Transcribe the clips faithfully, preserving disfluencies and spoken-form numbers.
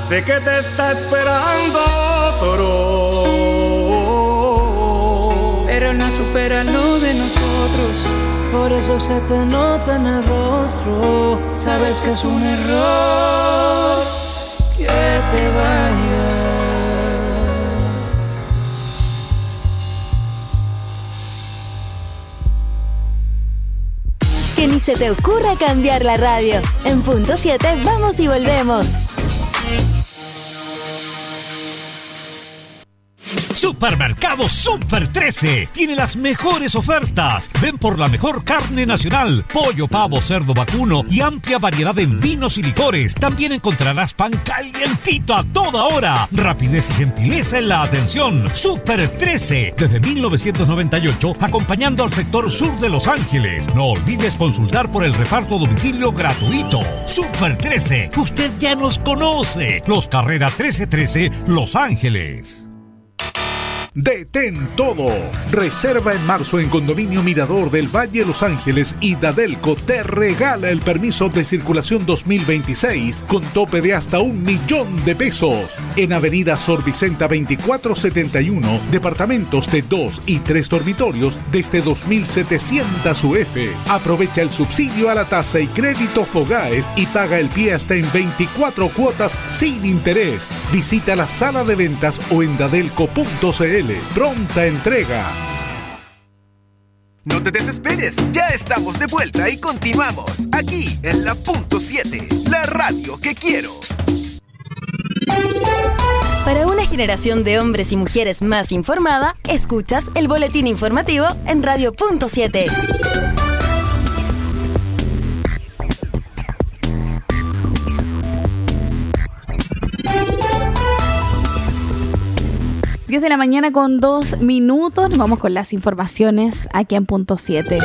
sé que te está esperando Toro. Pero no supera lo de nosotros, por eso se te nota en el rostro. Sabes que es un error que te vayas. Que ni se te ocurra cambiar la radio. En punto siete vamos y volvemos. Supermercado Super trece tiene las mejores ofertas. Ven por la mejor carne nacional, pollo, pavo, cerdo, vacuno y amplia variedad en vinos y licores. También encontrarás pan calientito a toda hora. Rapidez y gentileza en la atención. Super trece, desde mil novecientos noventa y ocho, acompañando al sector sur de Los Ángeles. No olvides consultar por el reparto a domicilio gratuito. Super trece, usted ya nos conoce. Los Carrera trece trece, Los Ángeles. Detén todo. Reserva en marzo en Condominio Mirador del Valle Los Ángeles y Dadelco te regala el permiso de circulación dos mil veintiséis con tope de hasta un millón de pesos. En Avenida Sor Vicenta veinticuatro setenta y uno, departamentos de dos y tres dormitorios desde dos mil setecientos U F. Aprovecha el subsidio a la tasa y crédito Fogaes y paga el pie hasta en veinticuatro cuotas sin interés. Visita la sala de ventas o en dadelco punto c l. Pronta entrega. No te desesperes, ya estamos de vuelta y continuamos aquí en la punto siete, la radio que quiero. Para una generación de hombres y mujeres más informada, escuchas el boletín informativo en Radio Punto siete. diez de la mañana con dos minutos. Nos vamos con las informaciones aquí en Punto siete.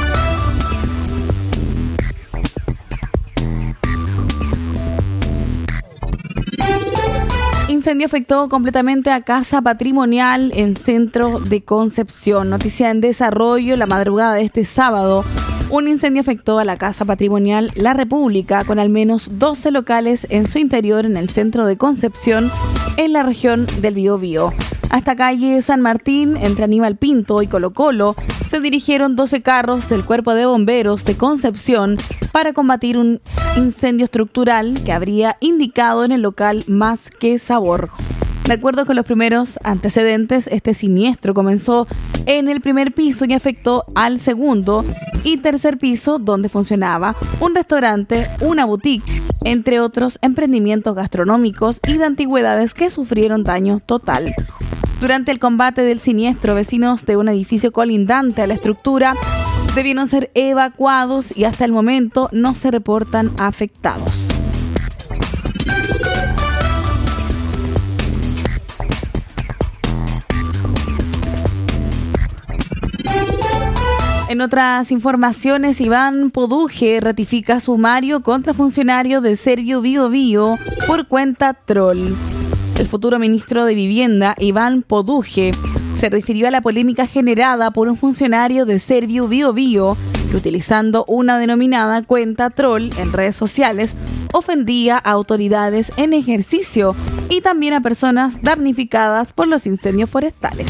Incendio afectó completamente a Casa Patrimonial en Centro de Concepción. Noticia en desarrollo: la madrugada de este sábado, un incendio afectó a la Casa Patrimonial La República con al menos doce locales en su interior en el centro de Concepción, en la región del Biobío. Hasta calle San Martín, entre Aníbal Pinto y Colo Colo, se dirigieron doce carros del Cuerpo de Bomberos de Concepción para combatir un incendio estructural que habría indicado en el local Más que Sabor. De acuerdo con los primeros antecedentes, este siniestro comenzó en el primer piso y afectó al segundo y tercer piso, donde funcionaba un restaurante, una boutique, entre otros emprendimientos gastronómicos y de antigüedades que sufrieron daño total. Durante el combate del siniestro, vecinos de un edificio colindante a la estructura debieron ser evacuados y hasta el momento no se reportan afectados. En otras informaciones, Iván Poduje ratifica sumario contra funcionario de Servio Biobío por cuenta troll. El futuro ministro de Vivienda, Iván Poduje, se refirió a la polémica generada por un funcionario de Servio Biobío que, utilizando una denominada cuenta troll en redes sociales, ofendía a autoridades en ejercicio y también a personas damnificadas por los incendios forestales.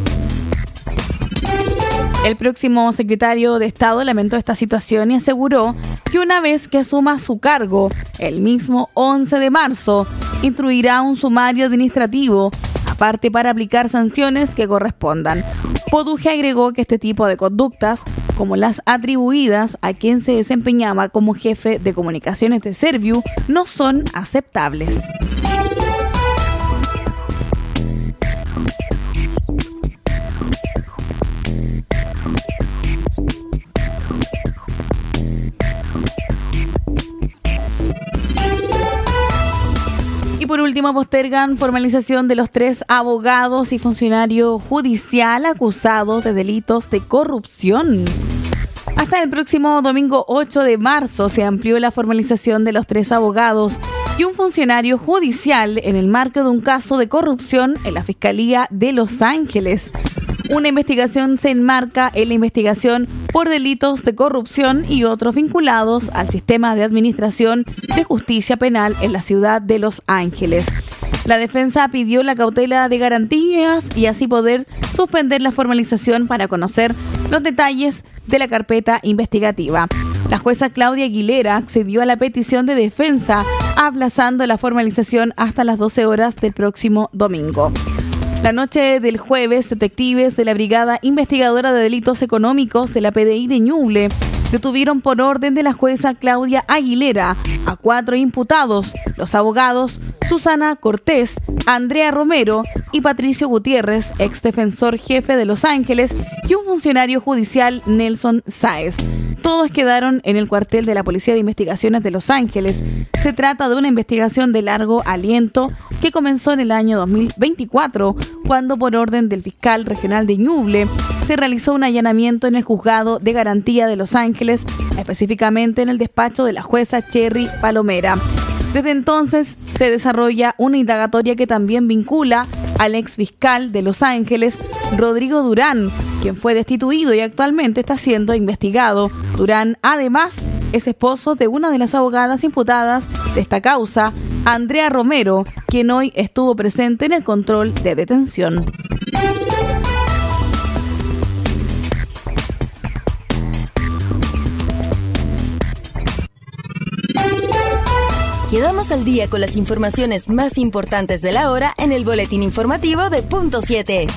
El próximo secretario de Estado lamentó esta situación y aseguró que una vez que asuma su cargo, el mismo once de marzo, instruirá un sumario administrativo, aparte para aplicar sanciones que correspondan. Poduje agregó que este tipo de conductas, como las atribuidas a quien se desempeñaba como jefe de comunicaciones de Serviu, no son aceptables. Por último, postergan formalización de los tres abogados y funcionario judicial acusados de delitos de corrupción. Hasta el próximo domingo ocho de marzo se amplió la formalización de los tres abogados y un funcionario judicial en el marco de un caso de corrupción en la Fiscalía de Los Ángeles. Una investigación se enmarca en la investigación por delitos de corrupción y otros vinculados al sistema de administración de justicia penal en la ciudad de Los Ángeles. La defensa pidió la cautela de garantías y así poder suspender la formalización para conocer los detalles de la carpeta investigativa. La jueza Claudia Aguilera accedió a la petición de defensa, aplazando la formalización hasta las doce horas del próximo domingo. La noche del jueves, detectives de la Brigada Investigadora de Delitos Económicos de la P D I de Ñuble detuvieron por orden de la jueza Claudia Aguilera a cuatro imputados, los abogados Susana Cortés, Andrea Romero y Patricio Gutiérrez, ex defensor jefe de Los Ángeles, y un funcionario judicial, Nelson Sáez. Todos quedaron en el cuartel de la Policía de Investigaciones de Los Ángeles. Se trata de una investigación de largo aliento que comenzó en el año dos mil veinticuatro, cuando por orden del fiscal regional de Ñuble se realizó un allanamiento en el juzgado de garantía de Los Ángeles, específicamente en el despacho de la jueza Cherry Palomera. Desde entonces se desarrolla una indagatoria que también vincula al ex fiscal de Los Ángeles, Rodrigo Durán, quien fue destituido y actualmente está siendo investigado. Durán, además, es esposo de una de las abogadas imputadas de esta causa, Andrea Romero, quien hoy estuvo presente en el control de detención. Quedamos al día con las informaciones más importantes de la hora en el boletín informativo de Punto siete.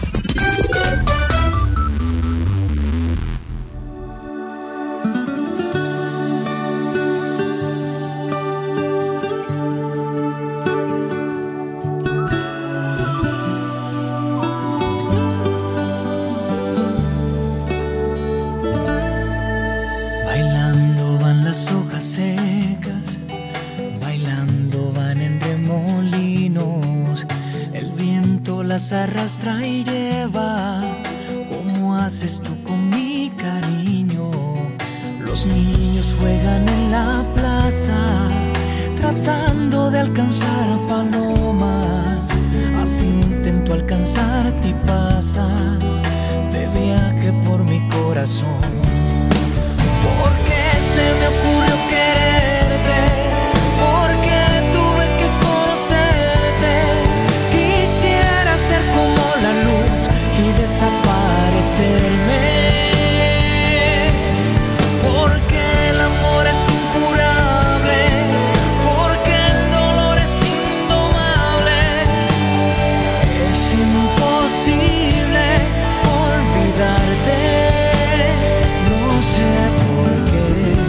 Bailando van las hojas secas, bailando van en remolinos, el viento las arrastra y lleva, como haces tú con mi cariño. Los niños juegan en la plaza, tratando de alcanzar palomas, así intento alcanzarte y pasas de viaje por mi corazón. Porque se me ocurrió quererte, porque tuve que conocerte. Quisiera ser como la luz y desaparecerme. Porque el amor es incurable, porque el dolor es indomable. Es imposible olvidarte. No sé por qué.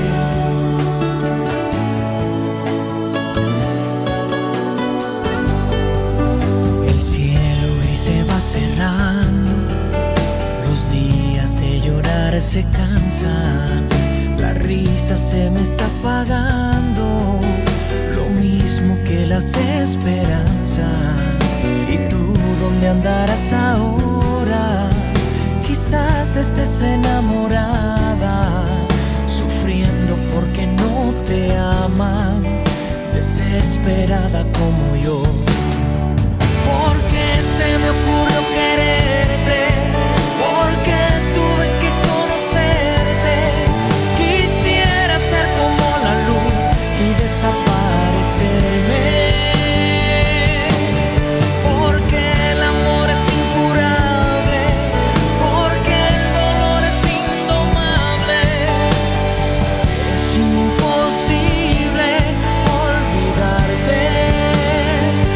El cielo gris se va cerrando, los días de llorar se cansan, la risa se me está apagando, lo mismo que las esperanzas. ¿Y tú dónde andarás ahora? Quizás estés enamorada, sufriendo porque no te aman, desesperada como yo. Porque se me ocurrió quererte, porque tuve que conocerte. Quisiera ser como la luz y desaparecerme. Porque el amor es incurable, porque el dolor es indomable. Es imposible olvidarte.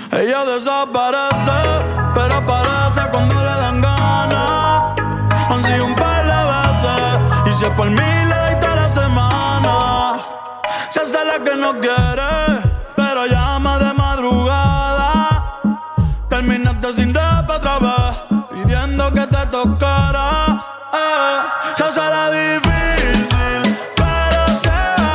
Ella desaparece, pero aparece cuando le dan ganas. Han sido un par de veces, y si es por mí le doy toda la semana. Se hace la que no quiere, pero llama de madrugada. Terminaste sin rap otra vez, pidiendo que te tocara. Eh, se hace la difícil, pero se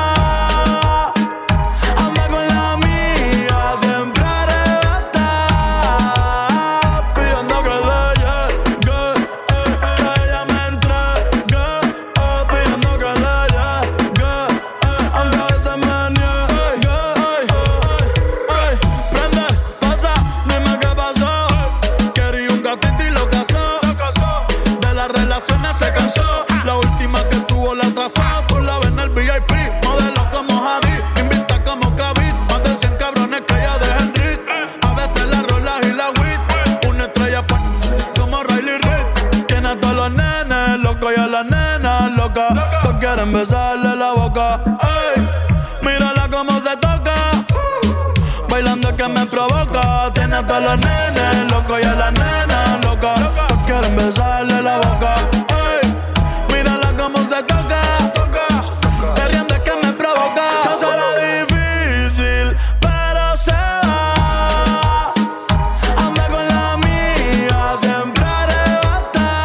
va. Anda con la mía, siempre arrebata, pidiendo que le llegue, eh, que ella me entregue, eh, pidiendo que le llegue, eh, aunque a veces me niegue. Ay, ay, ay, prende, pasa, dime qué pasó. Quería un gatito y lo casó. De las relaciones se cansó. La última que tuvo la atrasó. Tú la ves en el V I P, modelo como Javi, invita como Kavit. Más de cien cabrones que ella deja en rit. A veces la rola y la wit. Una estrella pa' como Riley Reid. Tiene a todos los nenes locos y a las nenas locas. Todos quieren besarle la boca. Ey, mírala como se toca. Bailando es que me provoca. Tiene a todos los nenes locos y a las nenas locas. Todos quieren besarle la boca. Ey, mírala como se toca. Perreando es que me provoca. Se hace la difícil, pero se va. Anda con la mía, siempre arrebata,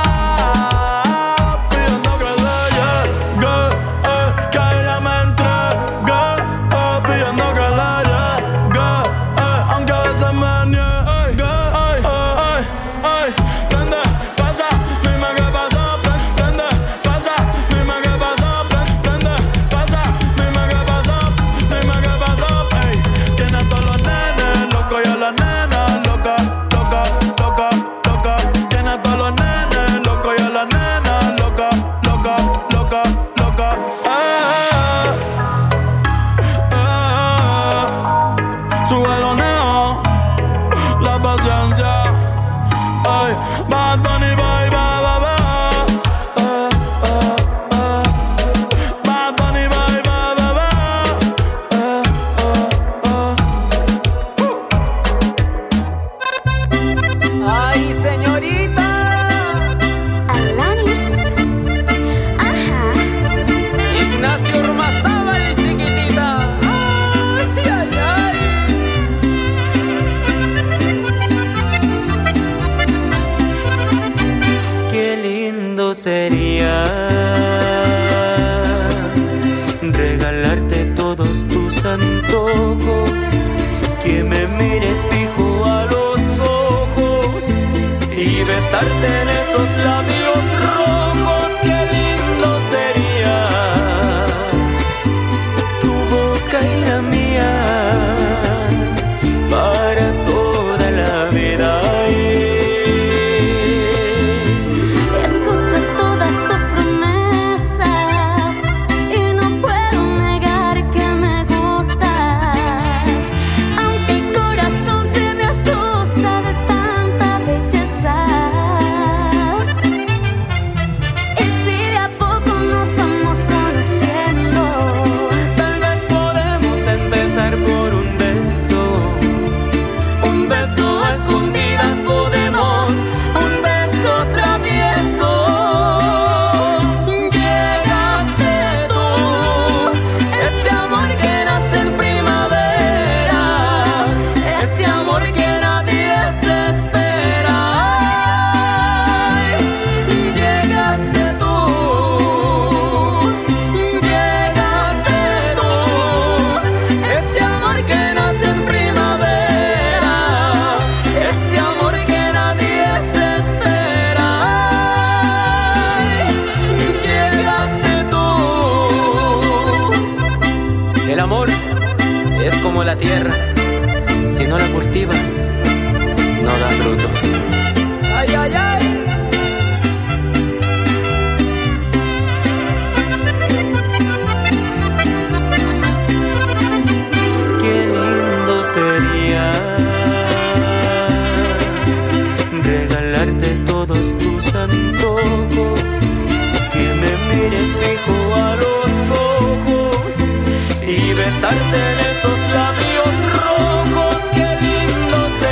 pidiendo que le llegue, eh, que ella me entregue, eh, pidiendo que le llegue, eh, aunque a veces me niegue. Ay, ay, ay, prende, pasa, dime qué pasó. Prende, pasa, dime qué pasó. Prende, pasa, dime qué pasó. Dime qué pasó. Ey, tiene a todos los nenes locos y a las nenas locas, loca, loca, loca. Tiene a todos los nenes locos y a las nenas locas, loca, loca, loca. Eh, eh, sube los neos, la paciencia. Ay, Bad Bunny, bye, bye, bye, bye. Eh, eh, eh. Bad Bunny, bye, bye, bye, bye. Eh, eh, eh. Ay, señorita. Alanis. Ajá. Ignacio Urmazábal, chiquitita. Ay, ay, ay. Qué lindo sería regalarte todos tus antojos, que me mires fijo a los ojos y besarte en esos labios rojos. Qué lindo sería tu boca y la mía para toda la vida. Escucho todas tus promesas y no puedo negar que me gustas, aunque el corazón se me asusta de tanta belleza. Y si de a poco nos vamos conociendo, Tal vez podemos empezar por un beso. Un beso a escondidas podemos, un beso travieso. Llegaste tú, ese amor que nace en primavera, ese amor que nadie se espera. Ay, llegaste tú, llegaste tú, ese amor que nace en primavera, ese amor que nadie se espera. Ay, llegaste tú. El amor es como la tierra, si no la cultivas, no da frutos. Ay, ay, ay. Qué lindo sería regalarte todos tus antojos, que me mires fijo a los ojos y besarte en esos labios rojos. Qué lindo sería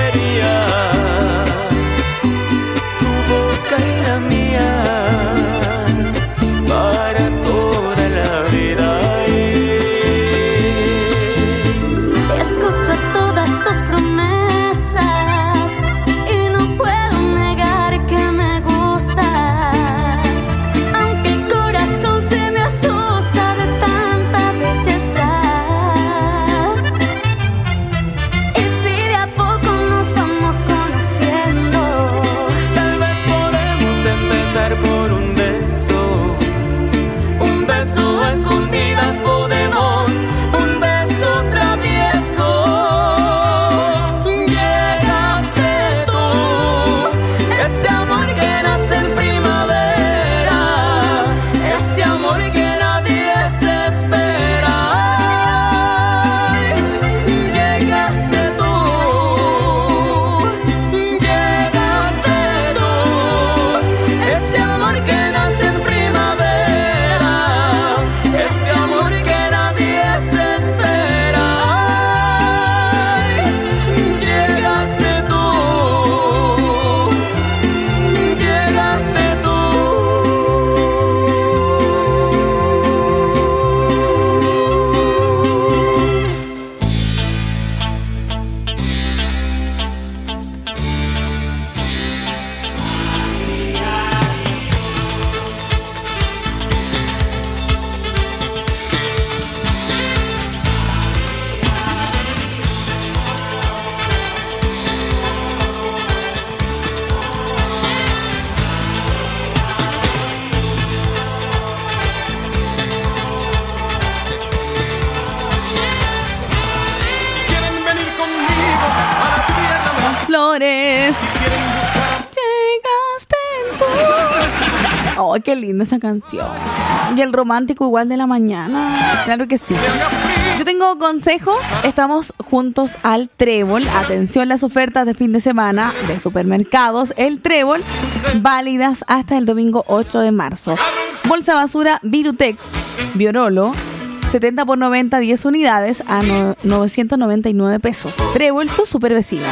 flores. Llegaste tú. Oh, qué linda esa canción. Y el romántico igual de la mañana. Claro que sí. Yo tengo consejos. Estamos juntos al Trébol. Atención, las ofertas de fin de semana de supermercados El Trébol, válidas hasta el domingo ocho de marzo. Bolsa basura Virutex Biorolo, setenta por noventa, diez unidades a no, novecientos noventa y nueve pesos. Trébol, tu super vecino.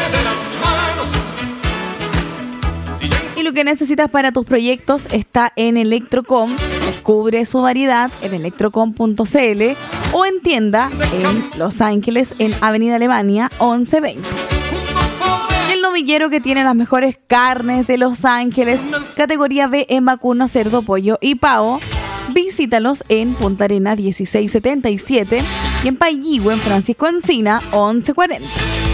Y lo que necesitas para tus proyectos está en Electrocom. Descubre su variedad en electrocom punto c l o en tienda en Los Ángeles en Avenida Alemania once veinte. El novillero que tiene las mejores carnes de Los Ángeles, categoría B en vacuno, cerdo, pollo y pavo. Visítalos en Punta Arena dieciséis setenta y siete y en Pailligüe en Francisco Encina once cuarenta.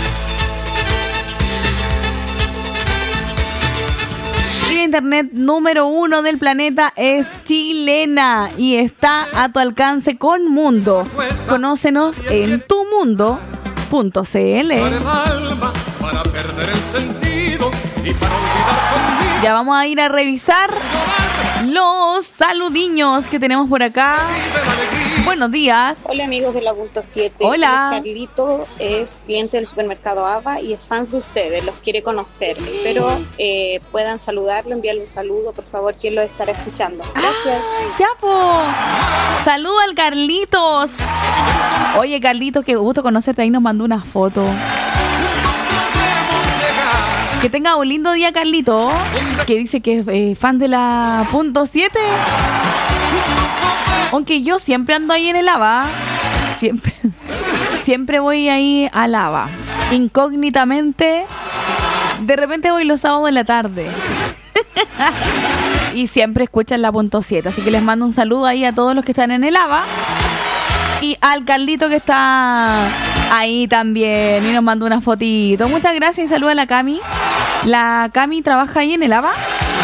La internet número uno del planeta es chilena y está a tu alcance con Mundo. Conócenos en tu mundo punto c l. Ya vamos a ir a revisar los saludiños que tenemos por acá. Buenos días. Hola amigos de la Punto siete. Hola. Carlito es cliente del supermercado Ava y es fan de ustedes, los quiere conocer. Espero eh, puedan saludarlo, enviarle un saludo, por favor, quien lo estará escuchando. Gracias. Ay, ya, po. Saludo al Carlitos. Oye, Carlitos, qué gusto conocerte. Ahí nos mandó una foto. Que tenga un lindo día, Carlito, que dice que es eh, fan de la Punto siete. Aunque yo siempre ando ahí en el Ava. Siempre, siempre voy ahí al Ava. Incógnitamente. De repente voy los sábados en la tarde. Y siempre escuchan la Punto siete. Así que les mando un saludo ahí a todos los que están en el Ava. Y al Carlito que está ahí también. Y nos mandó una fotito. Muchas gracias y saluda a la Cami. La Cami trabaja ahí en el Ava.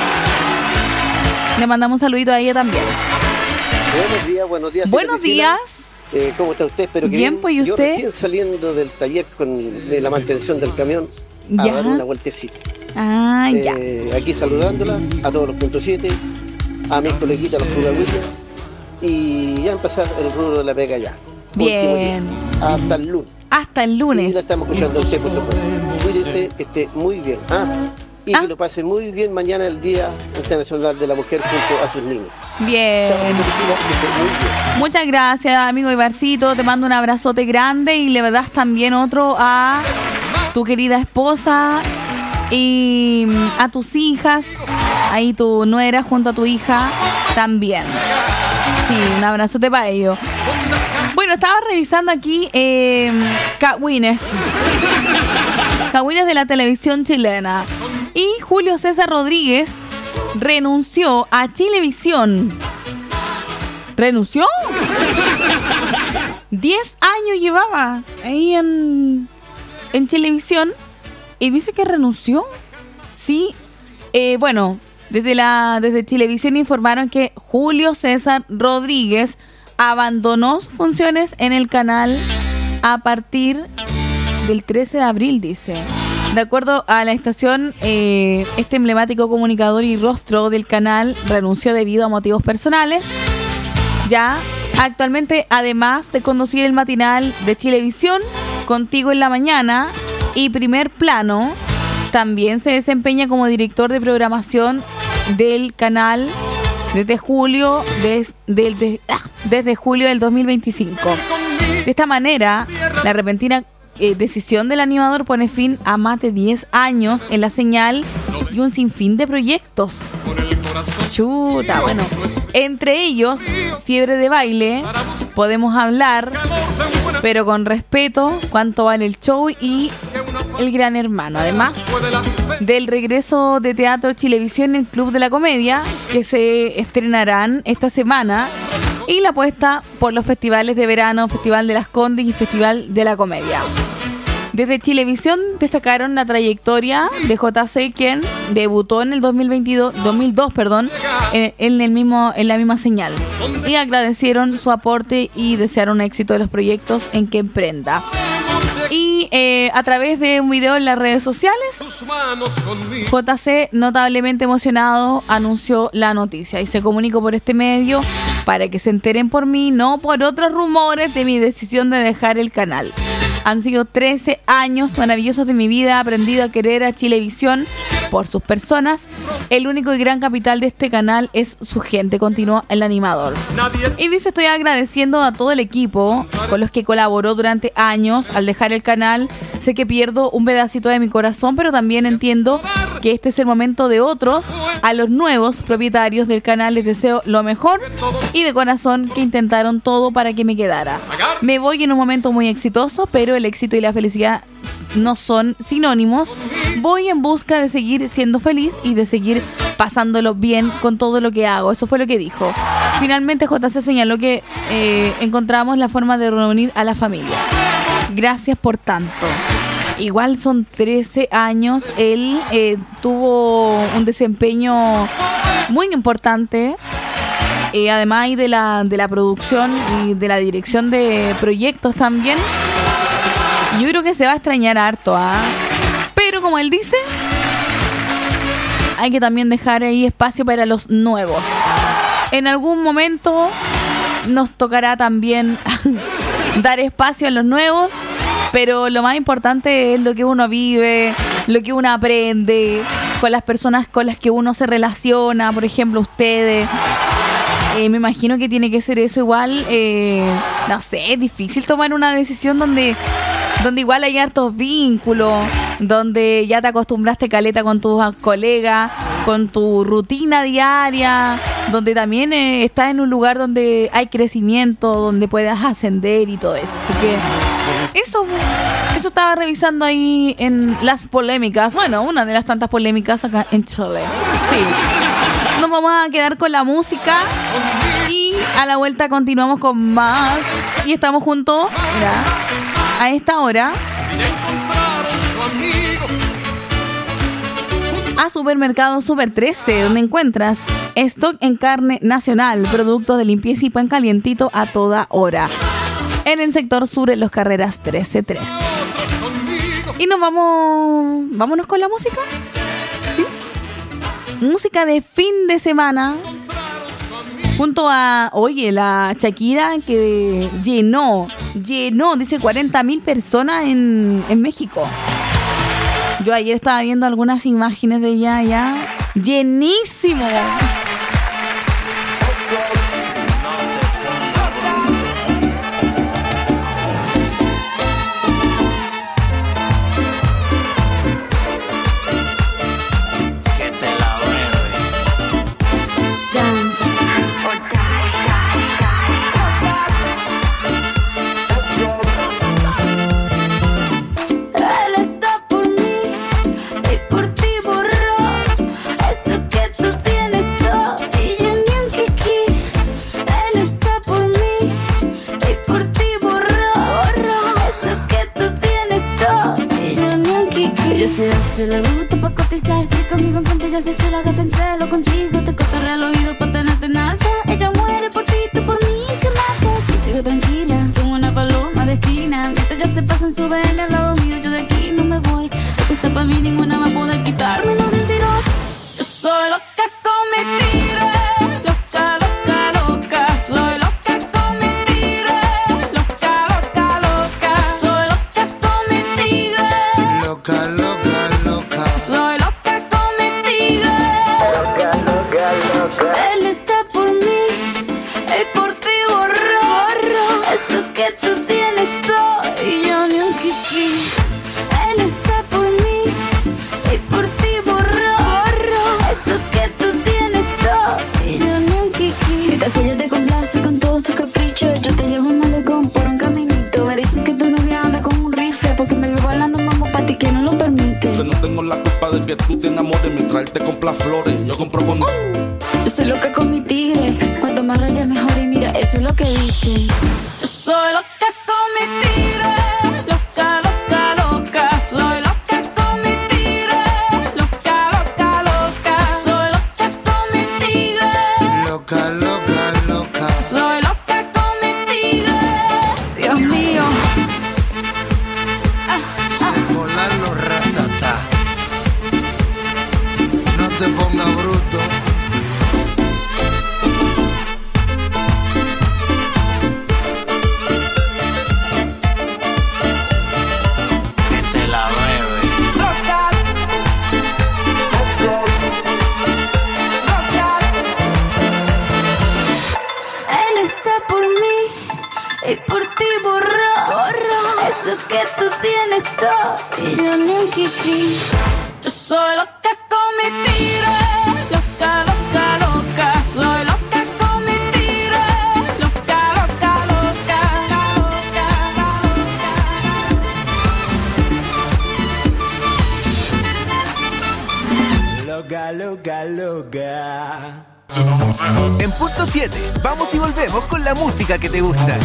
Le mandamos un saludito a ella también. Buenos días, buenos días. Buenos días. Eh, ¿Cómo está usted? Espero que bien, pues, ¿y usted? Yo recién saliendo del taller con, de la mantención del camión a ¿ya? Dar una vueltecita. Ah, eh, ya. Aquí saludándola a todos los puntos siete, a mis coleguitas, los Pugagüillas, y ya empezar el rubro de la pega ya. Bien. Hasta el lunes. Hasta el lunes. Y la estamos escuchando a usted, por supuesto. Cuídese, que esté muy bien. Ah, y ah. que lo pase muy bien mañana, el Día Internacional de la Mujer, junto a sus niños. Bien. Chao, Cristina, que esté muy bien. Muchas gracias, amigo Ibarcito. Te mando un abrazote grande y le das también otro a tu querida esposa y a tus hijas. Ahí tu nuera junto a tu hija también. Sí, un abrazote para ellos. Bueno, estaba revisando aquí eh, Cagüines. Cagüines de la televisión chilena. Y Julio César Rodríguez renunció a Chilevisión. ¿Renunció? Diez años llevaba ahí en, en Chilevisión y dice que renunció. Sí, eh, bueno, desde, la, desde Chilevisión informaron que Julio César Rodríguez abandonó sus funciones en el canal a partir del trece de abril, dice. De acuerdo a la estación, eh, este emblemático comunicador y rostro del canal renunció debido a motivos personales. Ya, actualmente, además de conducir el matinal de Chilevisión, Contigo en la Mañana y Primer Plano, también se desempeña como director de programación del canal desde julio, des, del, de, ah, desde julio del dos mil veinticinco. De esta manera, la repentina eh, decisión del animador pone fin a más de diez años en la señal y un sinfín de proyectos. Chuta, bueno. Entre ellos, Fiebre de Baile, Podemos Hablar, pero con respeto, Cuánto Vale el Show y El Gran Hermano. Además del regreso de Teatro Chilevisión en el Club de la Comedia, que se estrenarán esta semana, y la apuesta por los festivales de verano, Festival de las Condes y Festival de la Comedia. Desde Chilevisión destacaron la trayectoria de J C, quien debutó en el dos mil veintidós, dos mil dos, perdón, en, en, el mismo, en la misma señal. Y agradecieron su aporte y desearon éxito de los proyectos en que emprenda. Y eh, a través de un video en las redes sociales, J C, notablemente emocionado, anunció la noticia y se comunicó por este medio para que se enteren por mí, no por otros rumores de mi decisión de dejar el canal. Han sido trece años maravillosos de mi vida. He aprendido a querer a Chilevisión por sus personas. El único y gran capital de este canal es su gente, continuó el animador. Y dice, estoy agradeciendo a todo el equipo con los que colaboró durante años. Al dejar el canal, sé que pierdo un pedacito de mi corazón, pero también entiendo que este es el momento de otros. A los nuevos propietarios del canal les deseo lo mejor y de corazón que intentaron todo para que me quedara. Me voy en un momento muy exitoso, pero el éxito y la felicidad no son sinónimos. Voy en busca de seguir siendo feliz y de seguir pasándolo bien con todo lo que hago. Eso fue lo que dijo. Finalmente J C señaló que eh, encontramos la forma de reunir a la familia. Gracias por tanto. Igual son trece años. Él eh, tuvo un desempeño muy importante. Eh, además de la, de la producción y de la dirección de proyectos también. Yo creo que se va a extrañar harto, ¿ah? Pero como él dice, hay que también dejar ahí espacio para los nuevos. En algún momento nos tocará también dar espacio a los nuevos, pero lo más importante es lo que uno vive, lo que uno aprende, con las personas con las que uno se relaciona, por ejemplo, ustedes. Eh, me imagino que tiene que ser eso igual, eh, no sé, es difícil tomar una decisión donde... donde igual hay hartos vínculos, donde ya te acostumbraste caleta con tus colegas, con tu rutina diaria, donde también eh, estás en un lugar donde hay crecimiento, donde puedas ascender y todo eso. Así que eso, eso estaba revisando ahí en las polémicas, bueno, una de las tantas polémicas acá en Chile. Sí. Nos vamos a quedar con la música y a la vuelta continuamos con más. Y estamos juntos, mira, a esta hora a Supermercado Super trece, donde encuentras stock en carne nacional, productos de limpieza y pan calientito a toda hora. En el sector sur, en Los Carreras trece tres. Y nos vamos... ¿Vámonos con la música? ¿Sí? Música de fin de semana. Junto a, oye, la Shakira que llenó, llenó, dice cuarenta mil personas en, en México. Yo ayer estaba viendo algunas imágenes de ella allá. Llenísimo. Se le gusta pa' cotizarse conmigo enfrente, ya se se la gata en celo. Contigo te cotorrea al oído pa' tenerte en alta. Ella muere por ti, tú por mí, que matas. Yo sigo tranquila, como una paloma de esquina. Mientras ya se pasan, su B M al lado mío. Yo de aquí no me voy, lo que está pa' mí ninguna va a poder quitarme. No de tiro, yo soy loca con mi tiro. Loca, loca, loca, soy loca con mi tiro. Loca, loca, loca, soy loca con mi tiro. Loca, loca. Soy loca con mi tigre. Loca, loca, loca. Él está por mí y por ti borro. Eso que tú tienes todo y yo ni un kiki. Él está por mí y por ti borro. Eso que tú tienes todo y yo ni un kiki. Mi casa ya te complace con todos tus caprichos. Yo te llevo un malecón por un caminito. Me dicen que tu novia anda con un rifle porque me veo bailando mambo pa' ti que no lo permite. Yo no tengo la culpa de que tú te enamores. Mi traerte compra flores, yo compro con... Uh, yo soy loca con mi tigre. Cuanto más rayas mejor y mira, eso es lo que dice. Yo soy loca con mi tigre. Loca, loca, loca. Soy loca con mi tigre. Loca, loca, loca. Soy loca con mi tigre. Loca, loca, loca. Soy loca con mi tigre. Dios mío. tú tienes todo y yo ni un kiki. Yo soy loca con mi tiro, loca, loca, loca. Soy loca con mi tiro, loca, loca, loca, loca, loca, loca, loca. En punto siete, vamos y volvemos con la música que te gusta.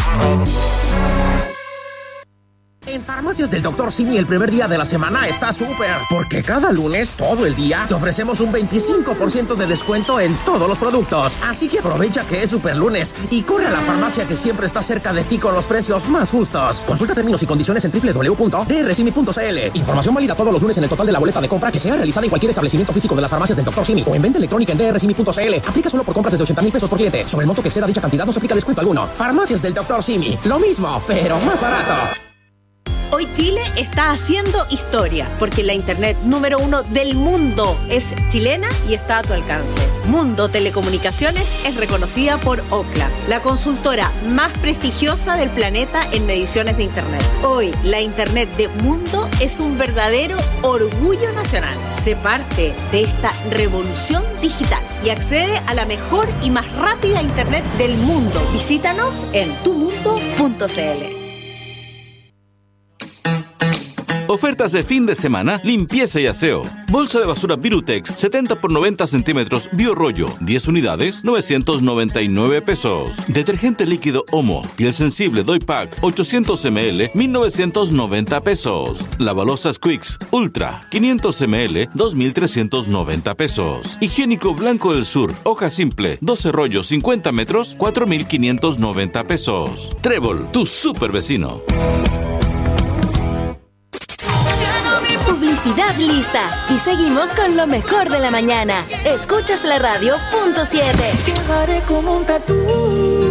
En Farmacias del doctor Simi el primer día de la semana está súper, porque cada lunes, todo el día, te ofrecemos un veinticinco por ciento de descuento en todos los productos. Así que aprovecha que es super lunes y corre a la farmacia que siempre está cerca de ti con los precios más justos. Consulta términos y condiciones en doble u doble u doble u punto d r simi punto c l. Información válida todos los lunes en el total de la boleta de compra que sea realizada en cualquier establecimiento físico de las farmacias del doctor Simi o en venta electrónica en d r simi punto c l. Aplica solo por compras desde ochenta mil pesos por cliente. Sobre el monto que exceda dicha cantidad no se aplica descuento alguno. Farmacias del doctor Simi. Lo mismo, pero más barato. Hoy Chile está haciendo historia, porque la internet número uno del mundo es chilena y está a tu alcance. Mundo Telecomunicaciones es reconocida por Ookla, la consultora más prestigiosa del planeta en mediciones de internet. Hoy, la internet de Mundo es un verdadero orgullo nacional. Sé parte de esta revolución digital y accede a la mejor y más rápida internet del mundo. Visítanos en tu mundo punto c l. Ofertas de fin de semana, limpieza y aseo. Bolsa de basura Virutex, setenta por noventa centímetros, biorrollo, diez unidades, novecientos noventa y nueve pesos. Detergente líquido Omo, piel sensible Doypack, ochocientos mililitros, mil novecientos noventa pesos. Lavalosa Squeaks Ultra, quinientos mililitros, dos mil trescientos noventa pesos. Higiénico Blanco del Sur, hoja simple, doce rollos, cincuenta metros, cuatro mil quinientos noventa pesos. Trébol, tu super vecino. Publicidad lista. Y seguimos con lo mejor de la mañana. Escuchas la radio punto siete. Llevaré como un tatú.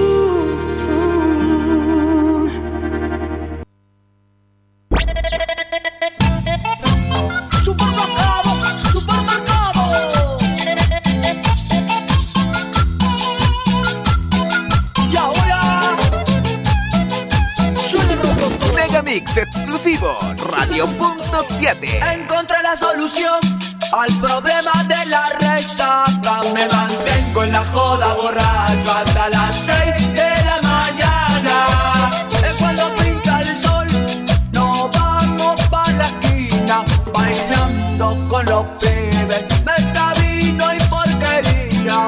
Mix exclusivo, Radio punto siete. Encontré la solución al problema de la resaca. Me mantengo en la joda borracho hasta las seis de la mañana. Es cuando pinta el sol, nos vamos pa' la esquina, bailando con los pibes, meta vino y porquería.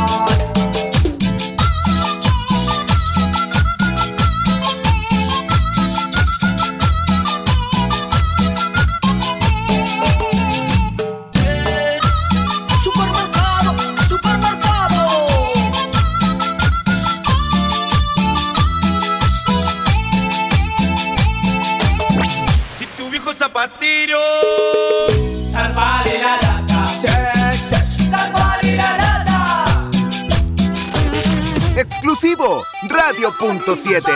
Zapatero. Salvale la lata. Sí, sí. Salvale la lata. Exclusivo, Radio punto siete.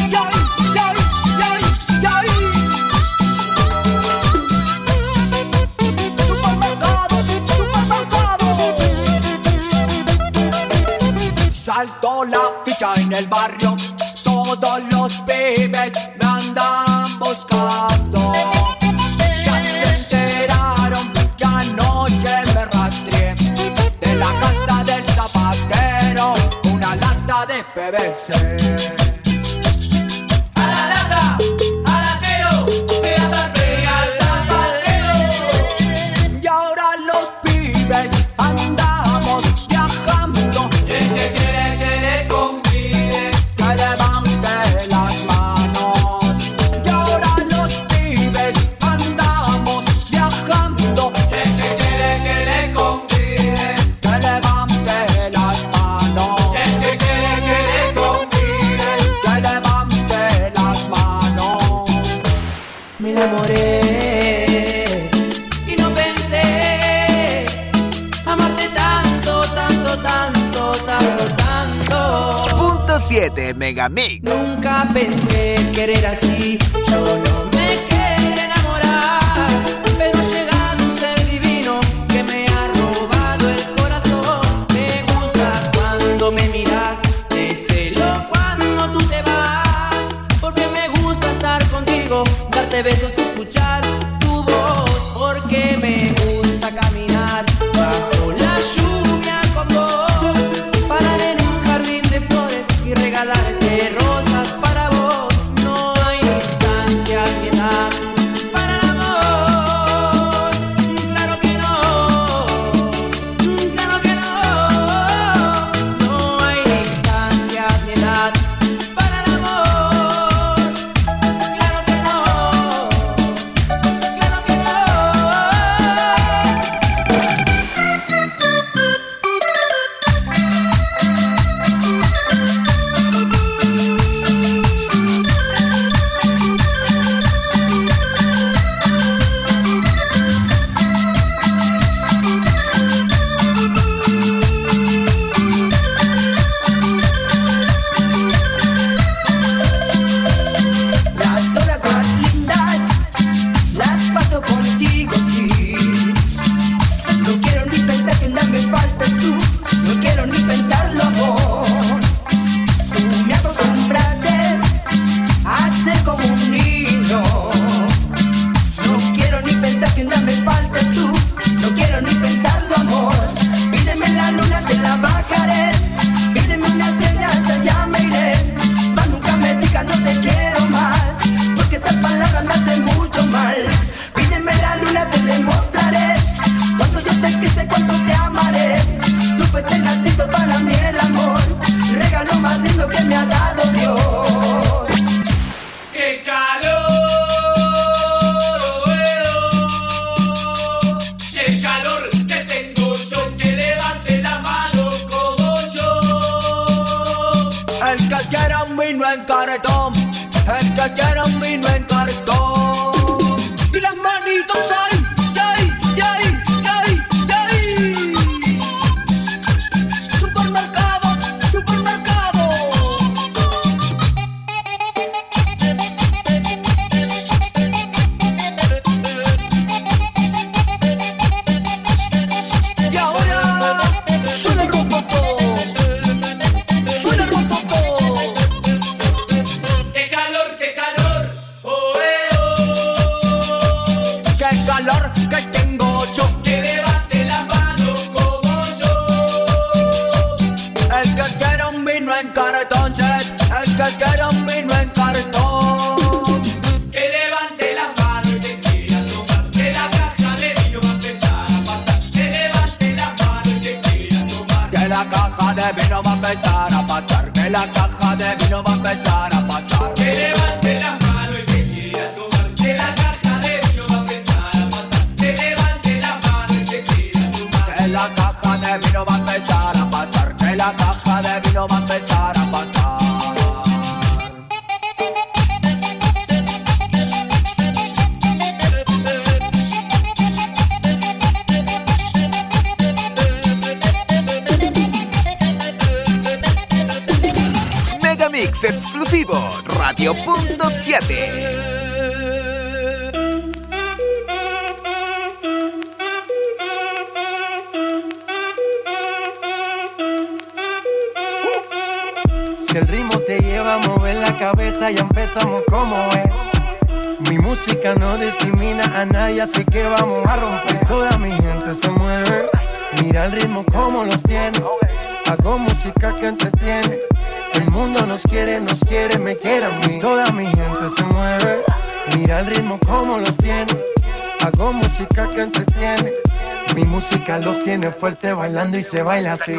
Supermercado, supermercado. Saltó la ficha en el barrio. Todos los pibes me andan buscando. De P V C. A la lata, al arquero, se las arpega al zapatero. Y ahora los pibes andamos viajando. Y el que quiere que le convide, que levante las manos. Y ahora los pibes andamos viajando. Y el que quiere que le convide, que levante las manos. Me enamoré y no pensé amarte tanto, tanto, tanto, tanto, tanto. Punto siete Megamix. Nunca pensé querer así. Yo no me quería enamorar, pero ha llegado un ser divino que me ha robado el corazón. Me gusta cuando me miras, te celo cuando tú te vas, porque me gusta estar contigo. darte besos y escuchar tu voz, porque me gusta caminar bajo la lluvia con vos, parar en un jardín de flores y regalarte rosas para vos. No hay distancia ni edad para el amor, claro que no, claro que no. No hay distancia ni edad para el amor, claro que no, claro que no. Las horas más lindas las paso contigo, sí. No quiero ni pensar que nada me faltas tú, no quiero ni pensarlo, amor. Tú me acostumbraste a ser como un niño. No quiero ni pensar que nada me faltas tú, no quiero ni pensarlo, amor. Pídeme la luna, te la bajaré. Pídeme una estrella, hasta allá me iré. Mas nunca me digas no te quiero más, porque esas palabras me hacen mucho mal. Pídeme la luna, te demostraré cuánto yo te quise, cuánto te amaré. Tú fuiste nacido para mí el amor, regalo más lindo que me ha dado Dios. ¡Qué calor! ¡Qué calor que tengo yo! Que levante la mano como yo. El que quiera un vino en cartón, el que quiera un vino en cartón. Y las manitos ahí, ahí, ahí, ahí, ahí. Supermercado, supermercado. Y ahora suena el rococo, suena el rococo. ¡Qué calor, qué calor! ¡Oh, eh, oh! Qué calor que tengo yo. Que levante la mano como yo. El que quiera un vino en cartón, el que quiera un vino en cartón. Que levante la mano y te quiera tomar. Que la caja de vino va a empezar a pasar. Que levante la mano y te quiera tomar. Que la caja de vino va a empezar a pasar. Que la caja de vino va a empezar a pasar. Que levante la mano y te quiera tomar. Que la caja de vino va a empezar a pasar. Que levante la mano y te quiera tomar. Que la caja de vino va a empezar a pasar. Que la caja de vino va a empezar a pasar. Megamix exclusivo, Radio Punto siete. Si el ritmo te lleva a mover la cabeza, ya empezamos como es. Mi música no discrimina a nadie, así que vamos a romper. Toda mi gente se mueve, mira el ritmo como los tiene. Hago música que entretiene. El mundo nos quiere, nos quiere, me quiere a mí. Toda mi gente se mueve, mira el ritmo como los tiene. Hago música que entretiene. Mi música los tiene fuerte bailando y se baila así.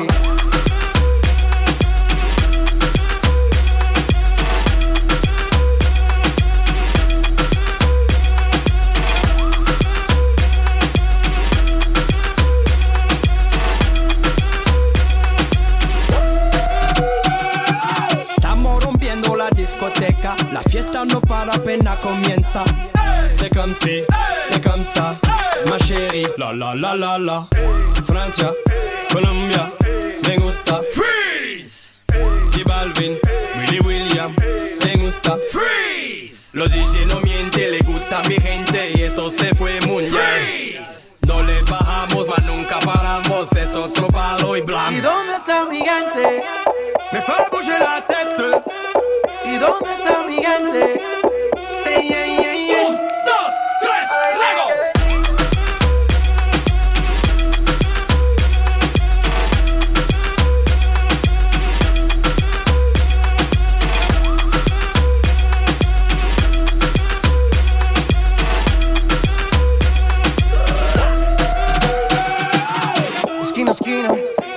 La fiesta no para, apenas comienza. C'est comme si, c'est comme ça, ma chérie. La la la la la. Francia, Colombia, me gusta. Freeze. J Balvin, Willy William, me gusta. Freeze. Los D J no mienten, le gusta a mi gente y eso se fue muy bien. No le bajamos, mas nunca paramos, es otro palo y blanco. ¿Y dónde está mi gente? Me fue a bouger la tête. ¿Y dónde está mi gente? Sí, yeah, yeah, yeah.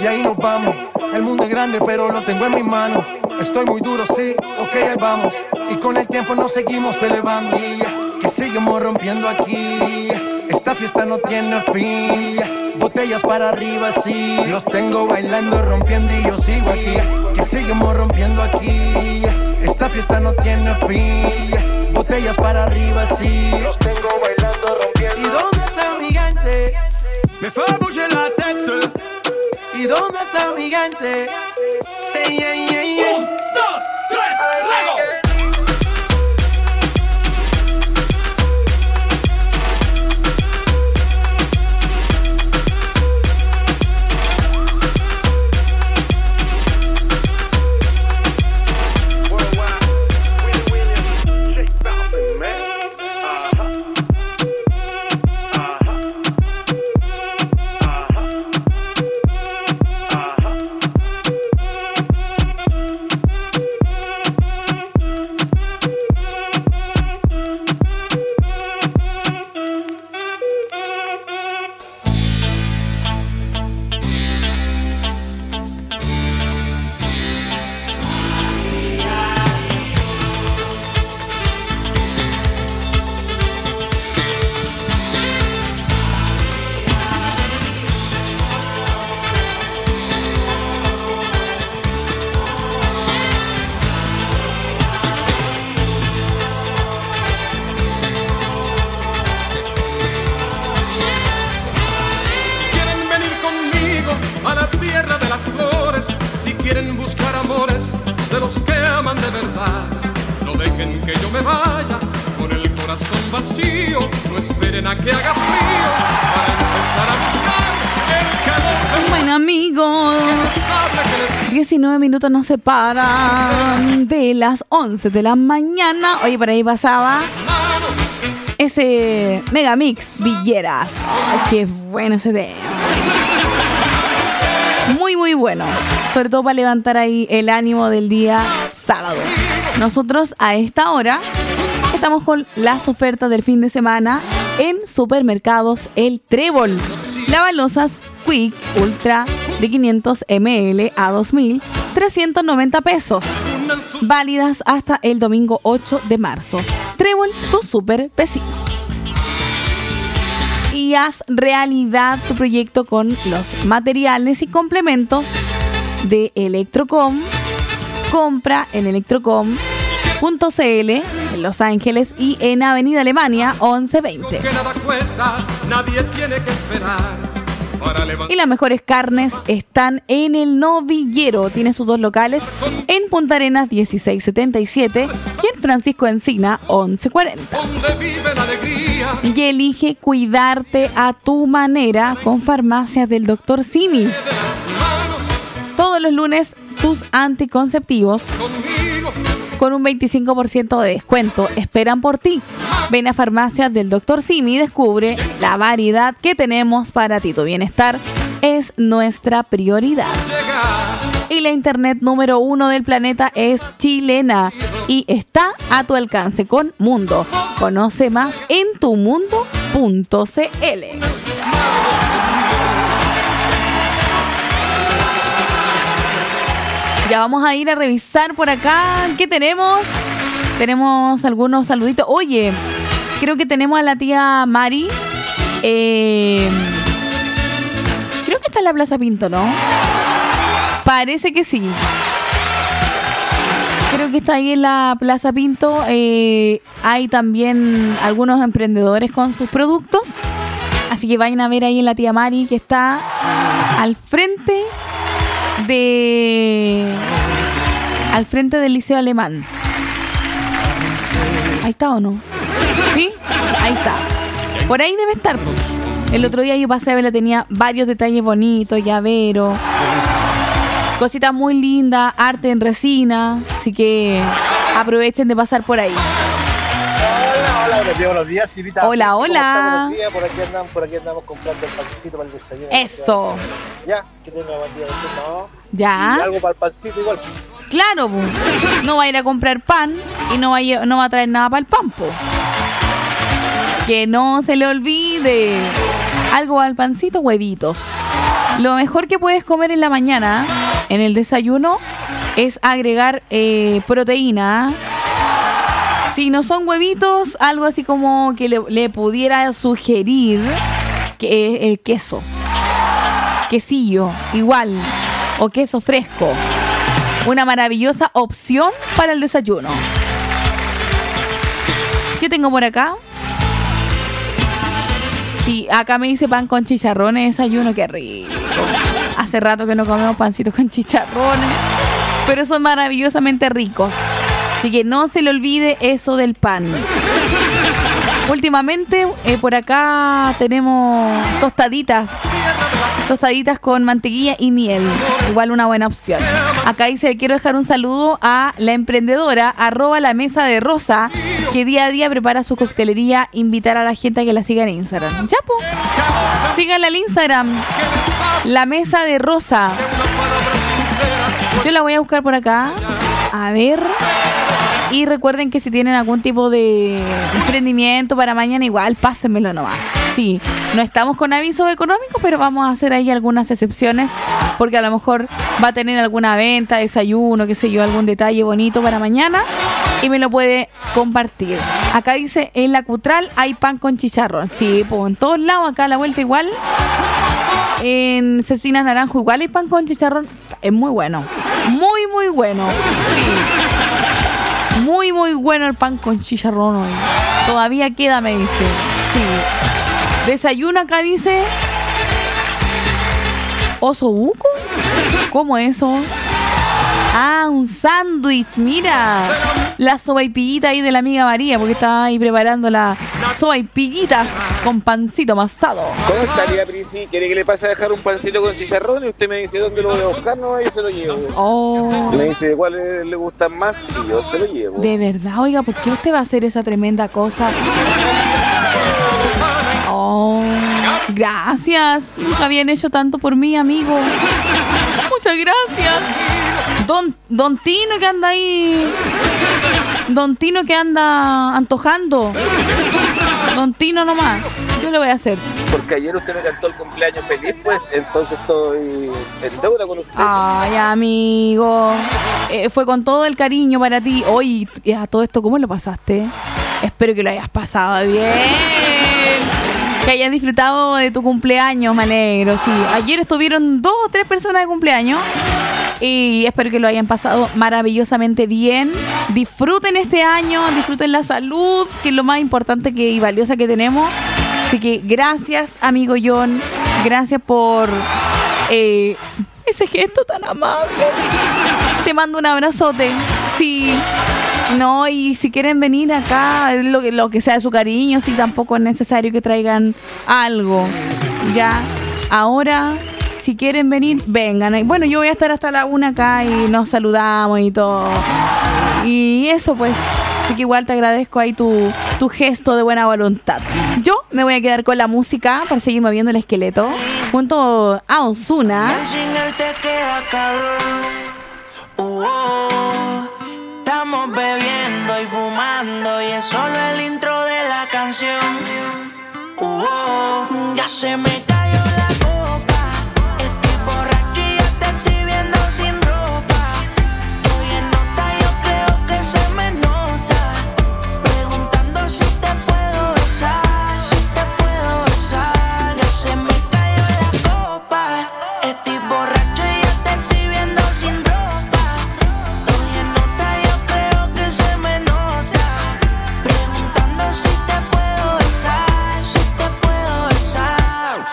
y ahí nos vamos. El mundo es grande pero lo tengo en mis manos. Estoy muy duro, sí, ok, ahí vamos. Y con el tiempo nos seguimos elevando. Que seguimos rompiendo aquí. Esta fiesta no tiene fin. Botellas para arriba, sí. Los tengo bailando, rompiendo y yo sigo aquí. Que seguimos rompiendo aquí. Esta fiesta no tiene fin. Botellas para arriba, sí. Los tengo bailando, rompiendo. ¿Y dónde está mi gente? Me fue a bouger la tête. ¿Y dónde está mi gente? Sí, yeah, yeah, yeah. Un, dos, tres, luego. diecinueve minutos nos separan de las once de la mañana. Oye, por ahí pasaba ese Megamix Villeras. Ay, qué bueno ese tema. Muy, muy bueno. Sobre todo para levantar ahí el ánimo del día sábado. Nosotros a esta hora estamos con las ofertas del fin de semana en Supermercados El Trébol. Lavalosas Quick Ultra de quinientos mililitros a dos mil trescientos noventa pesos. Válidas hasta el domingo ocho de marzo. Trébol, tu super vecino. Y haz realidad tu proyecto con los materiales y complementos de Electrocom. Compra en electrocom punto c l en Los Ángeles y en Avenida Alemania once veinte. Que nada cuesta, nadie tiene que esperar. Y las mejores carnes están en El Novillero. Tiene sus dos locales en Punta Arenas dieciséis setenta y siete y en Francisco Encina once cuarenta. Y elige cuidarte a tu manera con Farmacias del doctor Simi. Todos los lunes tus anticonceptivos con un veinticinco por ciento de descuento esperan por ti. Ven a Farmacias del doctor Simi y descubre la variedad que tenemos para ti. Tu bienestar es nuestra prioridad. Y la internet número uno del planeta es chilena y está a tu alcance con Mundo. Conoce más en tu mundo punto c l. Ya vamos a ir a revisar por acá. ¿Qué tenemos? Tenemos algunos saluditos. Oye, creo que tenemos a la tía Mari. Eh, creo que está en la Plaza Pinto, ¿no? Parece que sí. Creo que está ahí en la Plaza Pinto. Eh, hay también algunos emprendedores con sus productos. Así que vayan a ver ahí en la tía Mari, que está al frente de al frente del Liceo Alemán. Ahí está, ¿o no? ¿Sí? Ahí está. Por ahí debe estar. El otro día yo pasé a verla, tenía varios detalles bonitos, llaveros, cositas muy lindas, arte en resina. Así que aprovechen de pasar por ahí. Hola, hola, buenos días, buenos días, Silvita. Hola, hola. Buenos días, por aquí andamos, por aquí andamos comprando el pancito para el desayuno. Eso. Ya, que tenga buen día, ¿no? Ya. Y algo para el pancito igual. Claro, po. No va a ir a comprar pan y no va a, lle- no va a traer nada para el pan, po. Que no se le olvide. Algo al pancito, huevitos. Lo mejor que puedes comer en la mañana, en el desayuno, es agregar eh, proteína. Si no son huevitos, algo así como que le, le pudiera sugerir que el queso. Quesillo, igual. O queso fresco. Una maravillosa opción para el desayuno. ¿Qué tengo por acá? Sí, acá me dice pan con chicharrones, desayuno, qué rico. Hace rato que no comemos pancitos con chicharrones, pero son maravillosamente ricos. Así que no se le olvide eso del pan. Últimamente, eh, por acá tenemos tostaditas. Tostaditas con mantequilla y miel. Igual una buena opción. Acá dice, quiero dejar un saludo a la emprendedora, arroba la mesa de Rosa, que día a día prepara su coctelería. Invitar a la gente a que la siga en Instagram. Ya, po. Síganla al Instagram. La mesa de Rosa. Yo la voy a buscar por acá. A ver. Y recuerden que si tienen algún tipo de emprendimiento para mañana, igual pásenmelo nomás. Sí, no estamos con avisos económicos, pero vamos a hacer ahí algunas excepciones, porque a lo mejor va a tener alguna venta, desayuno, qué sé yo, algún detalle bonito para mañana y me lo puede compartir. Acá dice, en la Cutral hay pan con chicharrón. Sí, pues en todos lados, acá a la vuelta igual. En Cecinas Naranjo igual hay pan con chicharrón. Es muy bueno, muy muy bueno. Sí. Muy muy bueno el pan con chicharrón hoy. Todavía queda, me dice. Sí. Desayuno acá dice ¿osobuco? ¿Cómo eso? Ah, un sándwich, mira. La sopaipillita ahí de la amiga María, porque estaba ahí preparando la sopaipillita con pancito amasado. ¿Cómo estaría, Prisi? ¿Quiere que le pase a dejar un pancito con chicharrón? Y usted me dice dónde lo voy a buscar, no, y se lo llevo. Oh. Me dice de cuál le, le gustan más y yo se lo llevo. De verdad, oiga, ¿por qué usted va a hacer esa tremenda cosa? Oh, gracias. Nunca habían hecho tanto por mí, amigo. Muchas gracias. Don, don Tino que anda ahí. Don Tino que anda antojando. Don Tino nomás. Yo lo voy a hacer. Porque ayer usted me cantó el cumpleaños feliz, pues, entonces estoy en deuda con usted. Ay, amigo. Eh, fue con todo el cariño para ti. Oye, a todo esto, ¿cómo lo pasaste? Espero que lo hayas pasado bien. Que hayas disfrutado de tu cumpleaños, me alegro, sí. Ayer estuvieron dos o tres personas de cumpleaños y espero que lo hayan pasado maravillosamente bien. Disfruten este año, disfruten la salud, que es lo más importante que, y valiosa que tenemos. Así que gracias, amigo John. Gracias por eh, ese gesto tan amable. Te mando un abrazote. Sí. No, y si quieren venir acá, lo que, lo que sea de su cariño, sí, tampoco es necesario que traigan algo. Ya, ahora, si quieren venir, vengan. Bueno, yo voy a estar hasta la una acá y nos saludamos y todo. Y eso, pues, así que igual te agradezco ahí tu, tu gesto de buena voluntad. Yo me voy a quedar con la música para seguir moviendo el esqueleto junto a Ozuna. Estamos bebiendo y fumando y es solo el intro de la canción. Uh, oh, ya se me cayó la copa. Estoy borracho y ya te estoy viendo sin ropa. Estoy en nota, yo creo que se me nota. Preguntando si te puedo besar, si te puedo besar. Ya se me cayó la copa. Estoy borracho y ya te estoy viendo sin ropa. Si te puedo besar, si te puedo besar.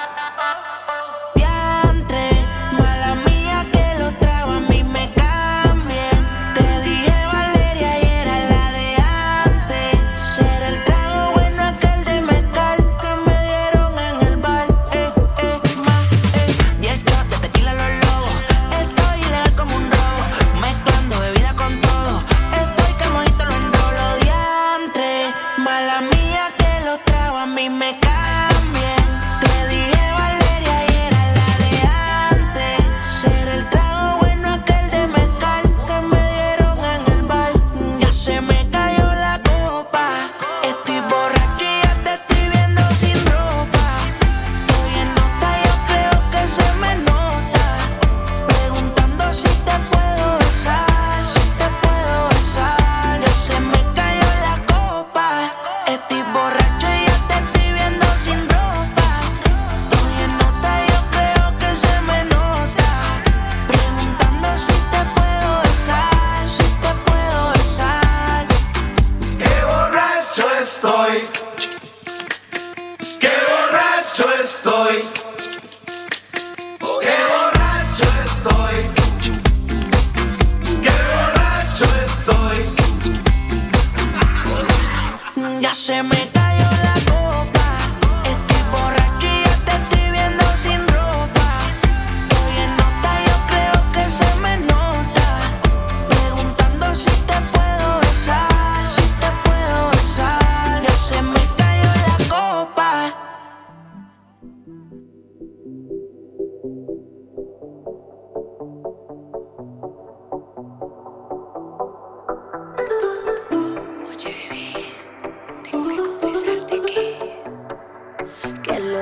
se me nota.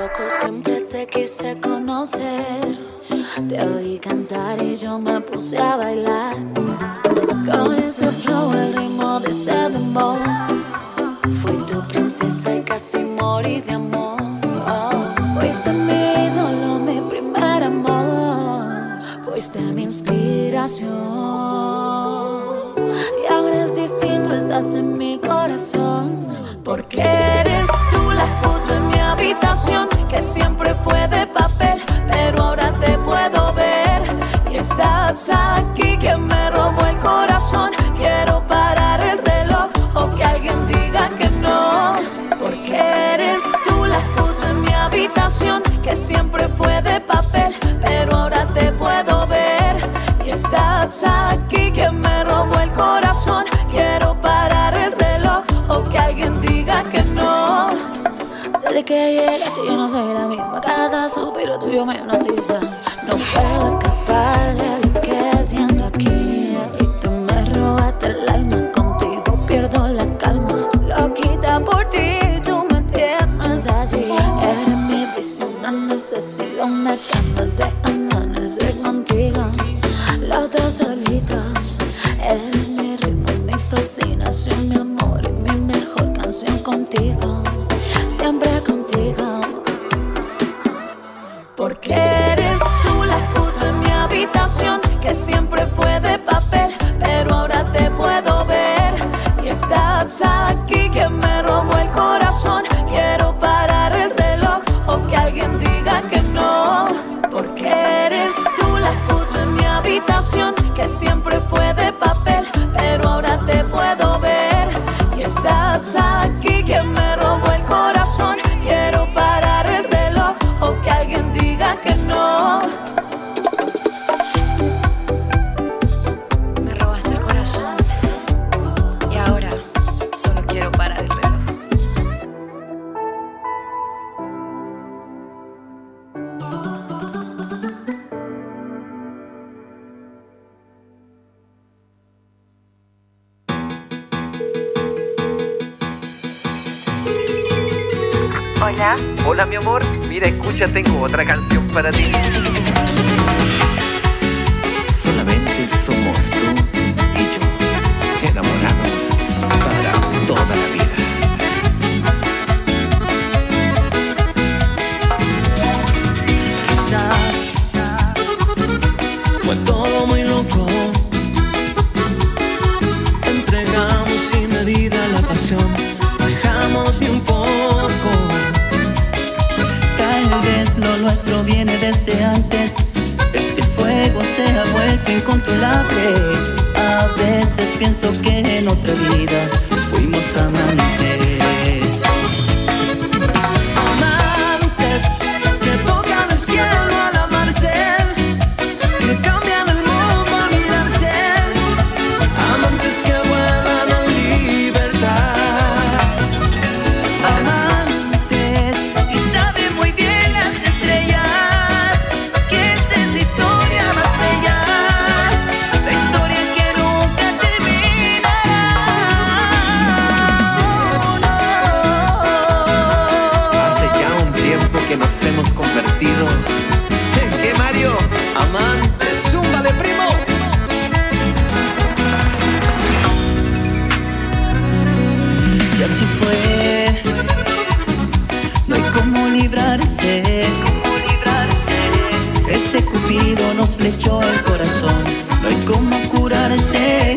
loco, siempre te quise conocer. Te oí cantar y yo me puse a bailar. Con ese flow, el ritmo de ese dembow. Fui tu princesa y casi morí de amor. Oh, fuiste mi ídolo, mi primer amor. Fuiste mi inspiración. Y ahora es distinto, estás en mi corazón. Porque eres tú la foto en mi habitación, que siempre fue de papel, pero ahora te puedo ver. Y estás aquí, que me robó el corazón. Quiero parar el reloj o que alguien diga que no. Porque eres tú la foto en mi habitación, que siempre fue de papel, pero ahora te puedo ver. Y estás aquí, que me robó el corazón. Quiero parar el reloj o que alguien diga que no. Desde que llegaste yo no soy la misma. Cada suspiro tuyo me hipnotiza. No puedo escapar de lo que siento aquí. Y tú me robaste el alma, contigo pierdo la calma. Loquita por ti, tú me tienes así. Eres mi prisión, no necesito una cama de amanecer contigo. Los dos solitos, eres mi ritmo, mi fascinación, mi amor y mi mejor canción contigo. Siempre contigo. Porque eres tú la foto en mi habitación, que siempre fue de papel, pero ahora te puedo ver. Y estás aquí, que me robó el corazón. Quiero parar el reloj o que alguien diga que no. Porque eres tú la foto en mi habitación, que siempre fue de papel, pero ahora te puedo ver. Y estás aquí, que me robó el corazón. Quiero parar el reloj o que alguien diga que no. Me robas el corazón y ahora solo quiero parar el reloj. Hola. Hola, mi amor. Mira, escucha, tengo otra canción para ti. Solamente somos tú y yo, enamorados para toda la vida. Quizás fue todo muy loco. Entregamos sin medida la pasión. Dejamos ni un poco. Tal vez lo nuestro viene desde antes. Este fuego se ha vuelto incontrolable. A veces pienso que en otra vida fuimos amantes. Amantes que tocan el cielo al amarse, que cambian el mundo al mirarse. Amantes que vuelan en libertad. Amantes y saben muy bien las estrellas que esta es la historia más bella, la historia que nunca terminará. Hace ya un tiempo que nos hemos convertido ¿en qué, Mario? Amantes, zúmbale, primo. Y así fue, no hay cómo librarse. Ese cupido nos flechó el corazón, no hay cómo curarse.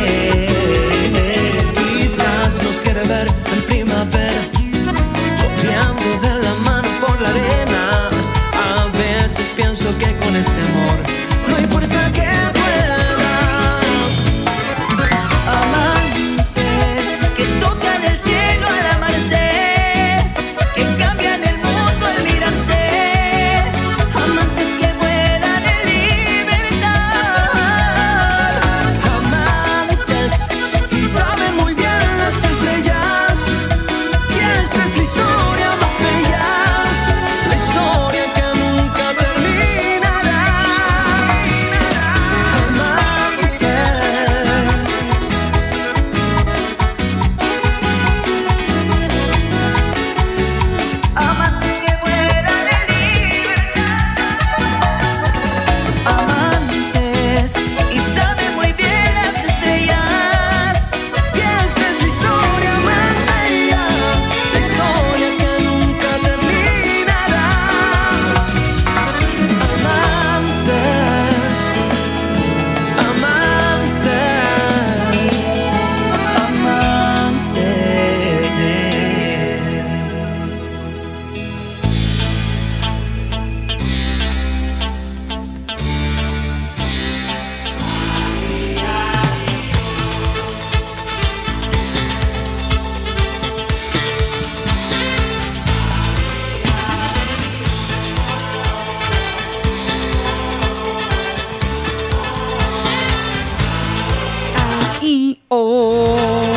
Quizás nos quiere ver en primavera, copiando de la mano por la arena. A veces pienso que con ese amor no hay fuerza que pueda. Amantes que tocan el cielo al amanecer, que cambian el mundo al mirarse. Amantes que vuelan en libertad. Amantes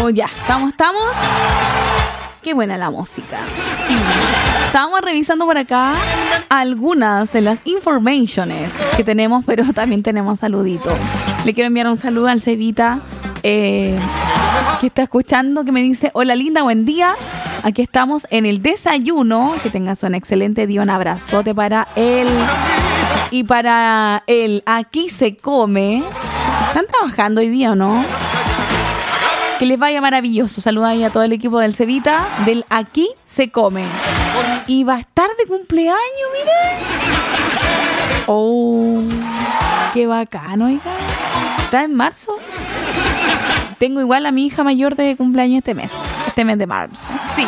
Oh, ya, estamos, estamos. Qué buena la música. Sí. Estábamos revisando por acá algunas de las informaciones que tenemos, pero también tenemos saluditos. Le quiero enviar un saludo al Cevita, eh, que está escuchando, que me dice: hola linda, buen día. Aquí estamos en el desayuno. Que tengas un excelente día. Un abrazote para él y para él. Aquí se come. ¿Están trabajando hoy día o no? Que les vaya maravilloso. Saluda ahí a todo el equipo del Cevita, del Aquí se come. Y va a estar de cumpleaños, miren. Oh, qué bacano, oiga. Está en marzo. Tengo igual a mi hija mayor de cumpleaños este mes. Este mes de marzo. Sí.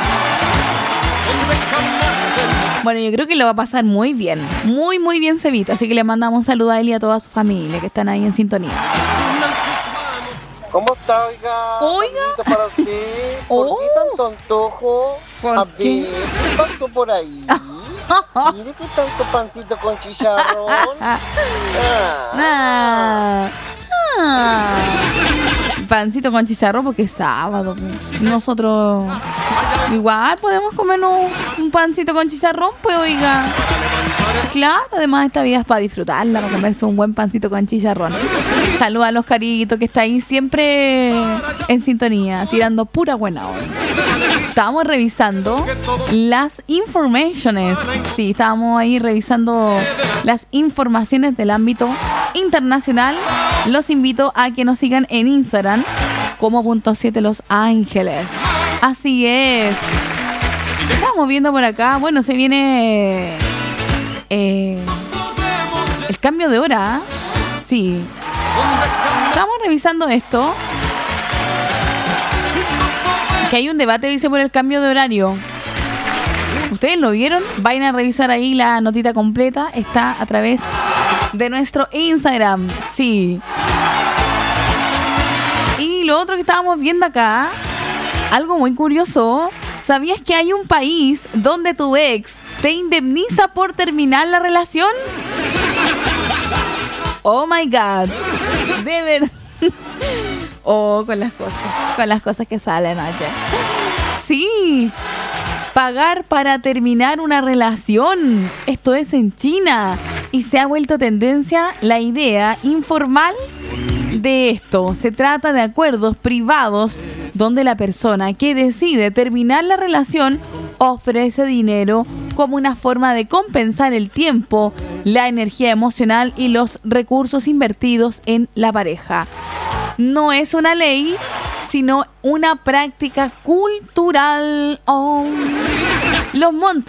Bueno, yo creo que lo va a pasar muy bien. Muy, muy bien, Cevita. Así que le mandamos un saludo a él y a toda su familia que están ahí en sintonía. ¿Cómo está, oiga? Oiga. Saludito para usted. ¿Por Oh. qué tanto antojo? ¿Por A qué? ver, ¿qué pasó por ahí? Mire que tanto pancito con chicharrón. Ah. Ah. Ah. Pancito con chicharrón porque es sábado. Nosotros igual podemos comernos un pancito con chicharrón, pues oiga. Claro, además esta vida es para disfrutarla, para comerse un buen pancito con chicharrón. Saluda a los caritos que está ahí siempre en sintonía, tirando pura buena onda. Estábamos revisando las informaciones. Sí, estábamos ahí revisando las informaciones del ámbito internacional. Los invito a que nos sigan en Instagram como punto siete Los Ángeles. Así es. Estamos viendo por acá. Bueno, se viene eh, el cambio de hora. Sí. Estamos revisando esto. Que hay un debate, dice, por el cambio de horario. ¿Ustedes lo vieron? Vayan a revisar ahí la notita completa. Está a través de nuestro Instagram. Sí. Y lo otro que estábamos viendo acá, algo muy curioso. ¿Sabías que hay un país donde tu ex te indemniza por terminar la relación? Oh my God. De verdad. Oh, con las cosas, con las cosas que salen ayer. Sí, pagar para terminar una relación. Esto es en China y se ha vuelto tendencia la idea informal de esto. Se trata de acuerdos privados donde la persona que decide terminar la relación ofrece dinero como una forma de compensar el tiempo, la energía emocional y los recursos invertidos en la pareja. No es una ley, sino una práctica cultural. Oh. Los montos